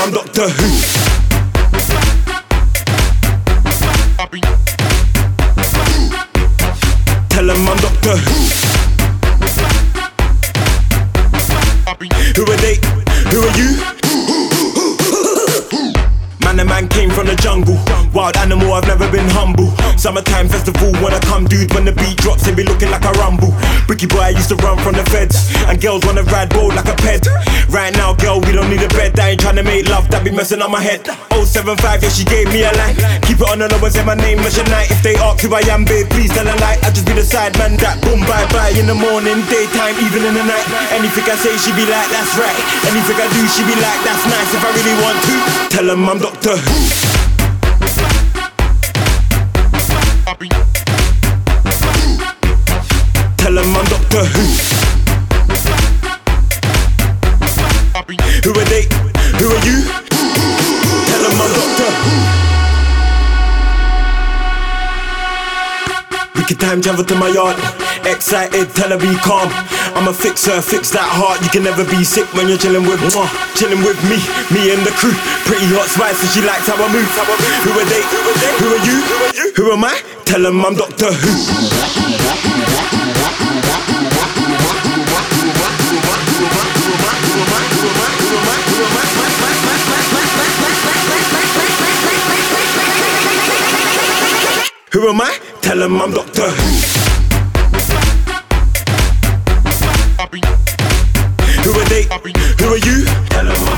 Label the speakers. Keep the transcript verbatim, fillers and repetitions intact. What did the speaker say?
Speaker 1: I'm Doctor Who. Tell them I'm Doctor Who. Who are they? Who are you? Man, the man came from the jungle. Wild animal, I've never been humble. Summertime festival, when I come, dude, when the beat drops, they be looking like a rumble. Bricky boy, I used to run from the feds, and girls wanna ride bold like a ped. Right now, girl, we don't need a bed. I ain't tryna make love, that be messing up my head. oh seven five, yeah, she gave me a line. Keep it on the low and say my name, Measure Night. If they ask who I am, babe, please tell a lie. I just be the side man that boom, bye bye. In the morning, daytime, even in the night. Anything I say, she be like, that's right. Anything I do, she be like, that's nice. If I really want to, tell them I'm Doctor Who. Tell them I'm Doctor Who. Who are they? Who are you? Tell them I'm Doctor Who. Wicked time, travel to my yard. Excited, tell her be calm. I'm a fixer, fix that heart. You can never be sick when you're chilling with mwah, chilling with me, me and the crew. Pretty hot spice and she likes how I move. Who are they? Who are you? Who am I? Tell them I'm Doctor Who. Who am I? Tell them I'm Doctor Who. Who are they? Who are you? Tell them I'm